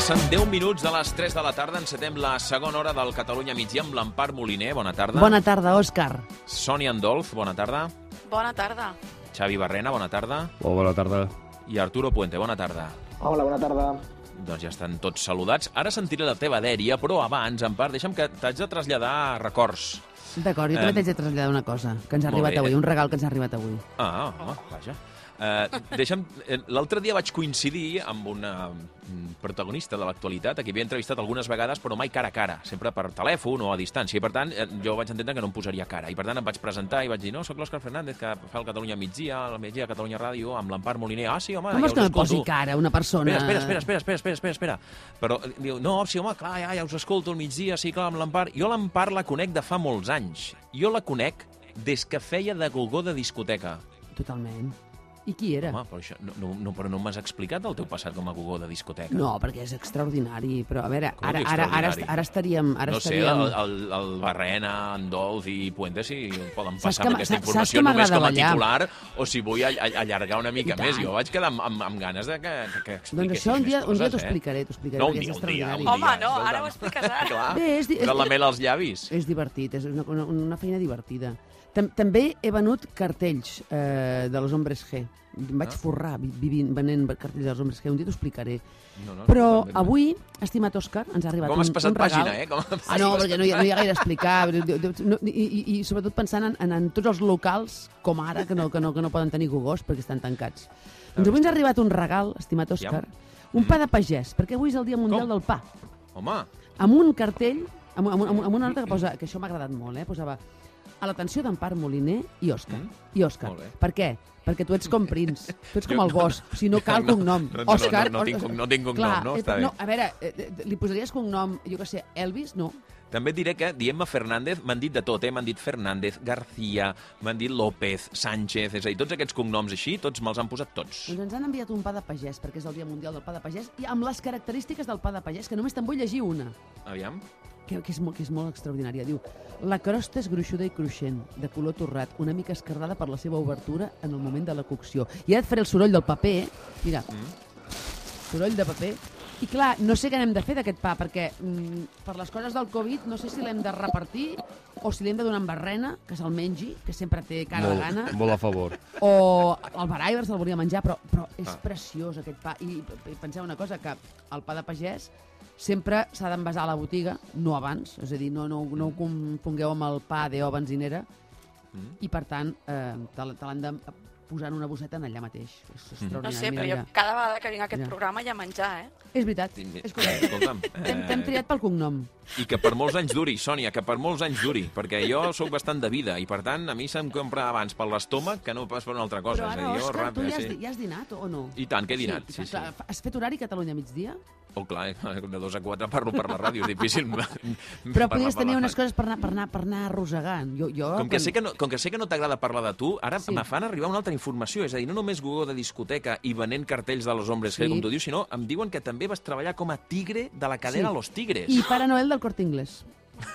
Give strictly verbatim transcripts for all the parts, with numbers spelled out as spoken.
Passen deu minuts de les tres de la tarda, encetem la segona hora del Catalunya migdia amb l'Empar Moliner. Bona tarda. Bona tarda, Òscar. Sònia Andolf, bona tarda. Bona tarda. Xavi Barrena, bona tarda. Oh, bona tarda. I Arturo Puente, bona tarda. Hola, bona tarda. Doncs ja estan tots saludats. Ara sentiré la teva dèria, però abans, Empar, deixa'm que t'haig de traslladar records. D'acord, jo també Um, t'haig de traslladar una cosa que ens ha molt arribat bé. avui, un regal que ens ha arribat avui. Ah, ah vaja. Uh, deixa'm... L'altre dia vaig coincidir amb una protagonista de l'actualitat, a qui havia entrevistat algunes vegades, però mai cara a cara, sempre per telèfon o a distància, i per tant jo vaig entendre que no em posaria cara, i per tant em vaig presentar i vaig dir, no, soc l'Òscar Fernández, que fa el Catalunya migdia, el migdia a Catalunya Ràdio, amb l'Empar Moliner. Ah, sí, home, Com ja és que us no em posi escolto. cara una persona... Espera, espera, espera, espera, espera, espera, espera. Però diu, no, sí, home, clar, ja, ja us escolto al migdia, sí, clar, amb l'Empar. Jo l'Empar la conec de fa molts anys. Jo la conec des que feia de gogó de discoteca. Totalment. I qui era? Home, però, això, no, no, no, però no m'has explicat el teu passat com a gogó de discoteca. No, perquè és extraordinari, però a veure, Com ara, que ara, ara, extraordinari? ara estaríem... Ara No sé, estaríem... el, el, el Barrena, Andolf i Puente si poden Saps passar que amb m- aquesta saps informació que només m'agrada com a ballar? titular o si vull all- all- allargar una mica I tant. més. Jo vaig quedar amb, amb, amb ganes de que, que, que expliquessis Doncs això un dia, més un dia coses, t'ho eh? explicaré, t'ho explicaré, No, un perquè dia, és un dia, extraordinari. un Home, no, escolta'm. ara ho expliques ara. Clar, Bé, és, di- és, de la mel als llavis. és divertit, és una, una, una feina divertida. Tam També he venut cartells eh, de los hombres G. Em vaig Ah. forrar vi- vivint, venent cartells dels hombres G. Un dia t'ho explicaré. No, no, Però no, no. avui, estimat Òscar, ens ha arribat Com un, has passat un regal. pàgina, eh? Com... Ah, no, perquè no hi ha, no hi ha gaire a explicar. No, i, i, I sobretot pensant en, en, en tots els locals, com ara, que no, que no, que no poden tenir gogós perquè estan tancats. Doncs avui ens ha arribat un regal, estimat Òscar, un pa de pagès, perquè avui és el Dia Mundial Com? del Pa. Home, Amb un cartell, amb, amb, amb, amb una nota que posa, que això m'ha agradat molt, eh? Posava a l'atenció d'Empar Moliner i Òscar. Mm. I Òscar. Molt bé. Per què? Perquè tu ets com Prince, tu ets com Jo el no- gos, si no cal no, cognom. no, no, no, Òscar... no, no tinc cognom, no tinc cognom, clar, no? eh, Està bé. no, a veure, eh, eh, li posaries cognom, jo què sé, Elvis? No. també et diré que dient-me Fernández m'han dit de tot, eh? M'han dit Fernández, García, m'han dit López, Sánchez, és a dir, tots aquests cognoms així, tots me'ls han posat tots. Doncs ens han enviat un pa de pagès, perquè és el Dia Mundial del Pa de Pagès, i amb les característiques del pa de pagès, que només te'n vull llegir una, Aviam. que, que, és, molt, que és molt extraordinària. Diu, la crosta és gruixuda i cruixent, de color torrat, una mica esquerdada per la seva obertura en el moment de la cocció. I ara et faré el soroll del paper, mira, Mm. soroll de paper. I clar, no sé què n'hem de fer d'aquest pa, perquè mm, per les coses del Covid no sé si l'hem de repartir o si l'hem de donar amb barrena, que se'l mengi, que sempre té cara de gana, Molt, molt a favor. o el Baraiber se'l volia menjar, però, però és Ah. preciós aquest pa. I, i penseu una cosa, que el pa de pagès sempre s'ha d'envasar a la botiga, no abans, és a dir, no, no, no ho confongueu amb el pa de o benzinera, Mm. i per tant eh, te, l- te l'han de posar en una bosseta en allà mateix. És No extraordinari. sé, però mira, jo mira. cada vegada que vinc a aquest Mira. programa hi ha menjar, eh? És veritat, és correcte. Escolta'm, T'hem t'hem triat pel cognom. I que per molts anys duri, Sònia, que per molts anys duri, perquè jo sóc bastant de vida i, per tant, a mi se'm compra abans per l'estómac que no pas per una altra cosa. Però és a ara, dir, jo Òscar, tu ràpid, ja has, sí. ja has dinat o no? I tant, que he dinat, sí, sí. clar, Has fet horari Catalunya migdia? Oh, clar, de dos a quatre parlo per la ràdio, és difícil. Però podries tenir unes coses per anar, per anar, per anar arrossegant. Jo, jo, Com que quan- sé que no, com que sé que no t'agrada parlar de tu, ara Sí. me fan arribar una altra informació. És a dir, no només gogó de discoteca i venent cartells de los hombres Sí. G, com tu dius, sinó em diuen que també vas treballar com a tigre de la cadena Sí. Los Tigres. I Pare Noel del Corte Inglés.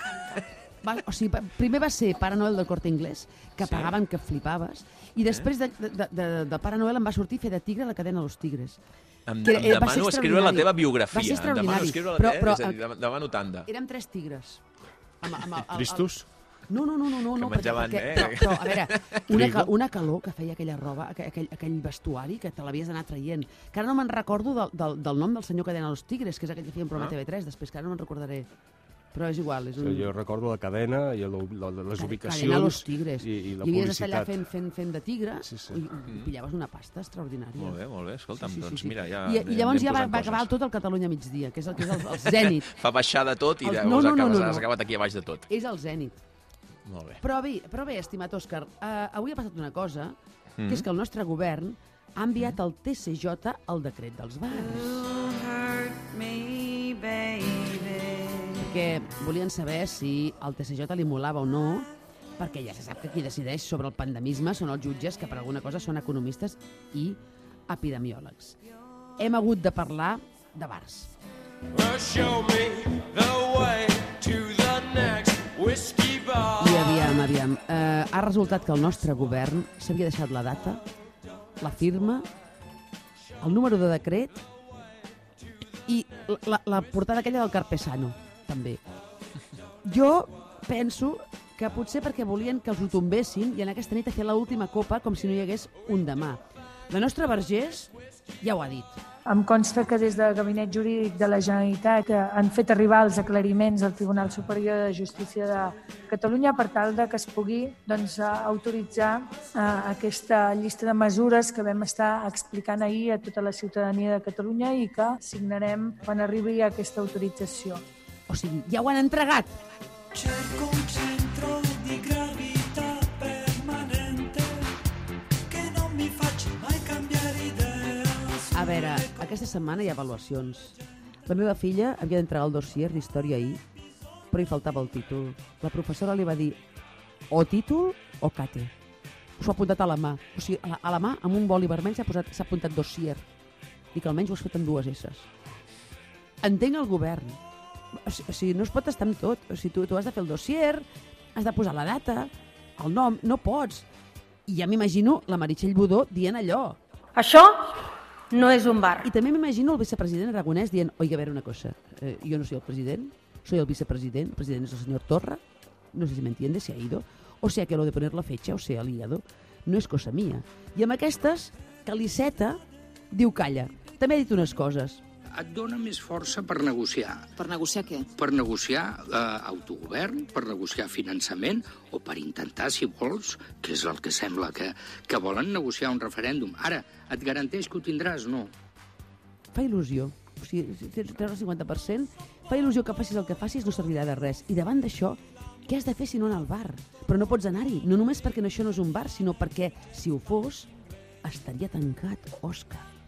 Va, o sigui, pa- primer va ser Pare Noel del Corte Inglés, que Sí. pagaven que flipaves, i després de, de, de, de Pare Noel em va sortir fer de tigre a la cadena Los Tigres. Em, que, em eh, va ser demano escriure la extraordinari. teva Va biografia. ser Em demano extraordinari. escriure la Però- teva, però, és a dir, dem- demano tanda. Érem tres tigres. Amb, amb, amb, Tristos? No, no, no, no, no, Que no menjaven, perquè, eh? però, però, a veure, una, Frigo. ca, una calor que feia aquella roba, aquell, aquell, aquell vestuari, que te l'havies d'anar traient. Que ara no me'n recordo del, del, del nom del senyor que deia Los Tigres, que és aquell que feia un programa Ah. a T V tres, després, que ara no me'n recordaré. Però és igual, és O un... sigui, jo recordo la cadena i la, la, les Cadena ubicacions Los Tigres. i, i la I havies d'estar allà publicitat. fent, fent, fent de tigre Sí, sí. i, i pillaves una pasta extraordinària. Molt bé, molt bé. Escolta'm, Sí, sí, sí, doncs sí. mira, ja... I, I llavors anem ja va, posant va acabar coses. tot el Catalunya migdia, que és el, que és el, el zènit. Fa baixar de tot i El- llavors no, no, no, acabes, no, no. has acabat aquí a baix de tot. És el zènit. Molt bé. Però bé, però bé, estimat Òscar, uh, avui ha passat una cosa, Mm. que és que el nostre govern ha enviat al T C J el decret dels bars. Perquè volien saber si el T C J li molava o no, perquè ja se sap que qui decideix sobre el pandemisme són els jutges, que per alguna cosa són economistes i epidemiòlegs. Hem hagut de parlar de bars. I aviam, aviam. Eh, ha resultat que el nostre govern s'havia deixat la data, la firma, el número de decret I la, la portada aquella del Carpesano, també. Jo penso que potser perquè volien que els ho tombessin i en aquesta nit a fer l'última copa com si no hi hagués un demà. La nostra Vergés ja ho ha dit. Em consta que des del Gabinet Jurídic de la Generalitat han fet arribar els aclariments al Tribunal Superior de Justícia de Catalunya per tal de que es pugui doncs, autoritzar eh, aquesta llista de mesures que vam estar explicant ahir a tota la ciutadania de Catalunya i que signarem quan arribi aquesta autorització. O sigui, ja ho han entregat. Cerco un centro di gravità permanente que no mi faccia mai cambiare idea. A veure, aquesta setmana hi ha avaluacions. La meva filla havia d'entregar el dossier d'història ahir, però hi faltava el títol. La professora li va dir o títol o cate. S'ho ha apuntat a la mà. O sigui, a la, a la mà, amb un boli vermell, s'ha posat, s'ha apuntat dossier. I que almenys ho has fet amb dues esses. Entenc el govern. O sigui, no es pot estar amb tot. O sigui, tu, tu has de fer el dossier, has de posar la data, el nom, no pots. I ja m'imagino la Meritxell Budó dient allò. Això no és un bar. I també m'imagino el vicepresident Aragonès dient, oiga, a veure una cosa, eh, yo no soy el president, soy el vicepresident, el president es el señor Torra, no sé si me entiende, se ha ido, o sea que lo de poner la fecha, o sea, liado, no és cosa mía. I amb aquestes, que l'Iceta diu calla. També ha dit unes coses. Et dona més força per negociar. Per negociar què? Per negociar eh, autogovern, per negociar finançament o per intentar, si vols, que és el que sembla que, que volen negociar un referèndum. Ara, et garanteix que ho tindràs? No. Fa il·lusió. O sigui, si tens el cinquanta per cent, fa il·lusió que facis el que facis, no servirà de res. I davant d'això, què has de fer si no anar al bar? Però no pots anar-hi, no només perquè això no és un bar, sinó perquè, si ho fos, estaria tancat, Òscar.